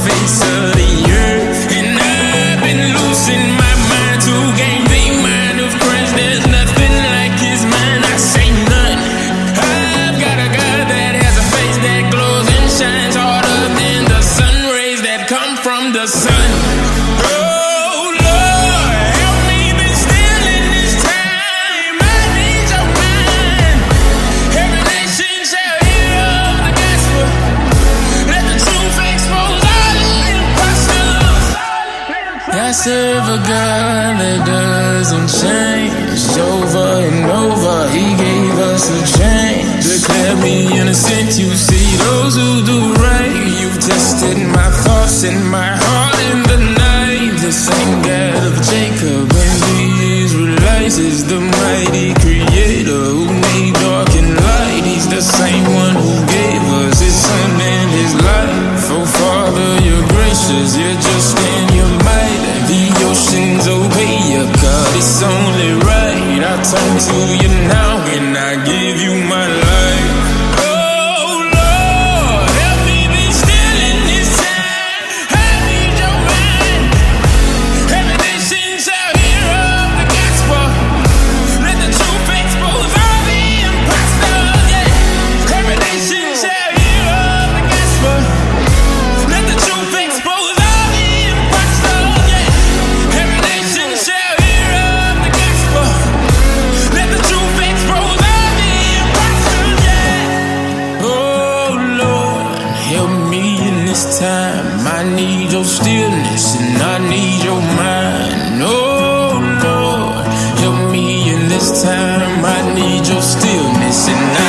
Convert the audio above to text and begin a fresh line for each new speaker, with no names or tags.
face of the earth. And I've been losing my mind to gain the mind of Christ. There's nothing like his mind, I say none. I've got a God that has a face that glows and shines harder than the sun rays that come from the sun. I serve a God that doesn't change. Over and over, he gave us a chance. Declare me innocent, you see those who do right. You've tested my thoughts and my heart in the night. The same God of Jacob and the Israelites is the mighty creator who made dark and light. He's the same one who gave us his son and his life. Oh Father, you're gracious, you're just in your might. The oceans obey your God, it's only right. I turn to you now and I give you my life. Oh Lord, help me be still in this time. I need your mind. Every nation shall hear of the gospel. Let the truth expose all the impostors. Yeah. Every nation shall hear of the gospel. Let the truth expose all the impostors. Yeah. Every nation shall hear of the gospel. Let the truth expose all the impostors. Yeah. Oh Lord, help me in this time. I need your stillness and I need your mind. Oh Lord, help me in this time. I need your stillness and I